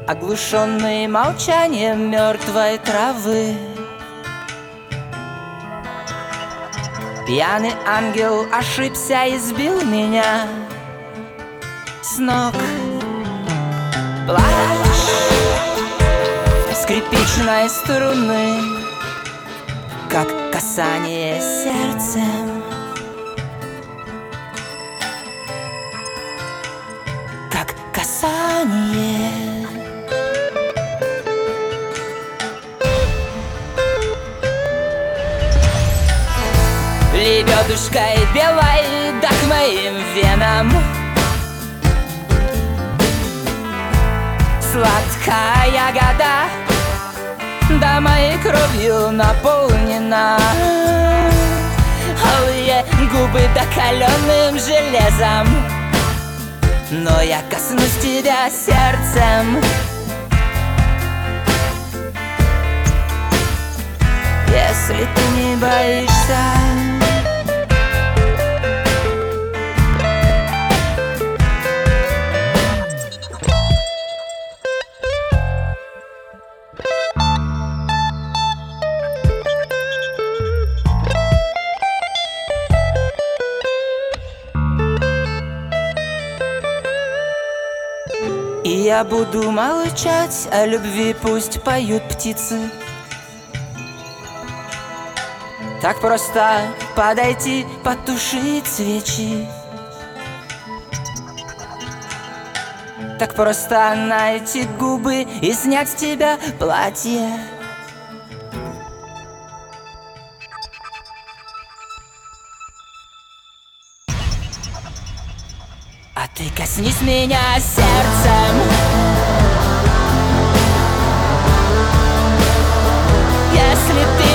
оглушенный молчанием мертвой травы. Пьяный ангел ошибся и сбил меня с ног. Плачь скрипичной струны, как касание сердцем, как касание. Лебедушкой белой, да к моим венам сладкая ягода, да моей кровью наполнена. Алые губы да каленым железом, но я коснусь тебя сердцем. Если ты не боишься, и я буду молчать о любви, пусть поют птицы. Так просто подойти, потушить свечи. Так просто найти губы и снять с тебя платье. А ты коснись меня сердцем. Если ты